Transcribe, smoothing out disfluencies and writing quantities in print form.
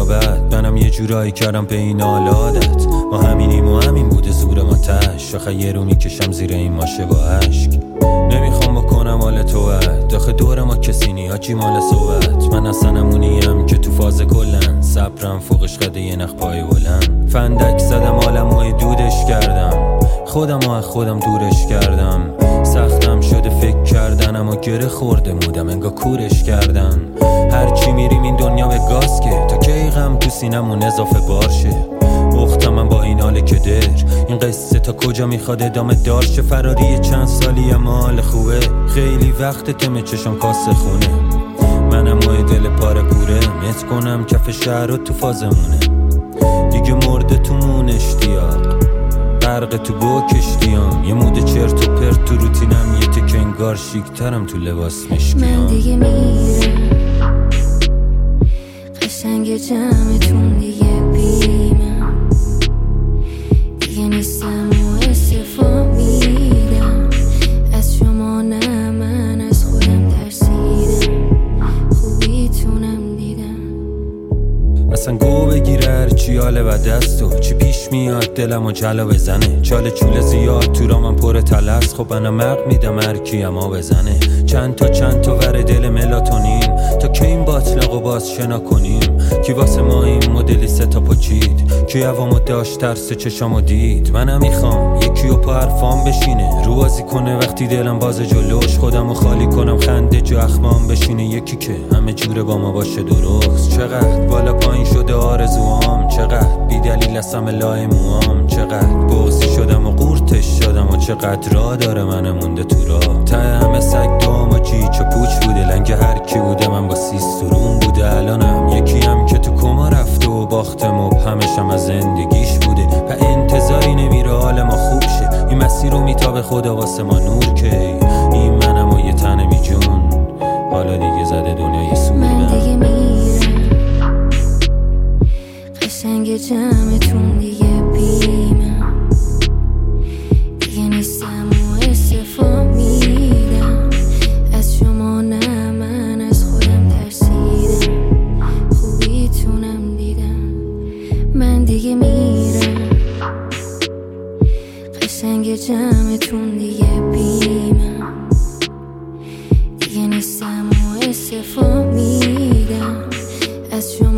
یا بد، منم یه جورایی کردم به این عادت. ما همینیم و همین بوده زور ما تش، آخه یه رو میکشم زیر این ماشه با عشق. نمیخوام بکنم حال تو داخل دور ما کسی نی هاچی مال صحبت. من اصلا همونیم که تو فاز کلن، صبرم فوقش قده یه نخ پای بلند. فندک زدم عالمو دودش کردم، خودم از خودم دورش کردم. سختم شده فکر کردن اما گره خورده مودم انگار کورش کردن. هرچی میریم این دنیا به گاز که تا کی غم تو سینمون اضافه بارشه. اختم من با این حاله که در این قصه تا کجا میخواد ادامه دارشه. فراری چند سالی اما حال خوبه، خیلی وقت تم چشم کاسه خونه. منم مای دل پاره پوره مت کنم کف شهر و تو فازمونه. دیگه مرده تو مون اشتیاق، غرق تو گو کشتیام. یه مود چرت و پرت تو روتینم، یه تک انگار شیکترم تو لباس مشکیام. من دیگه میرم قشنگ جمعتون دیگه بیمم، دیگه نیستم و استفا میدم از شما. نه من از خودم ترسیدم، خوبیتونم دیدم. اصلا گو بگیره هرچی حاله و دستو چی پیش میاد دلم و جلا بزنه. چاله چوله زیاد تو را من پر تلس، خب منم مق میدم هرکی اما بزنه. چند تا ور دل ملاتونین، تا که این باطلاقو باز شنا کنیم. کی واسه ما این مدلی ستا پچید، کی هوامو داشت ترس چشامو دید. منم میخوام یکیو پا حرفام بشینه، رو بازی کنه وقتی دلم باز جلوش. خودمو خالی کنم خنده جو اخمام بشینه، یکی که همه جوره با ما باشه درست. چقدر بالا پایین شده آرزوام، چقدر بی دلیل اسم لای موام. چقدر بغضی شدم و قورتش شدم و چقدر را داره من مونده تو راه. ته همه سگ دوم و چیچ و پوچ بوده، لنگ هر کی بوده من با سیسترون بوده. الانم یکی هم که تو کما رفته و باخته مبهمشم از زندگیش بوده. و انتظاری نمیره حال ما خوب شه، این مسیر رو میتابه خدا واسه ما نور که. این منم و یه تنه بی جون، حالا دیگه زده دنیای سودم. من دیگه میرم قشنگ جمعتون دیگه بیمم، دیگه نیستم و استفا میدم از شما. نه من از خودم ترسیدم، خوبیتونم دیدم. من دیگه میرم قشنگ جمعتون دیگه بیمم، دیگه نیستم و استفا میدم از شما.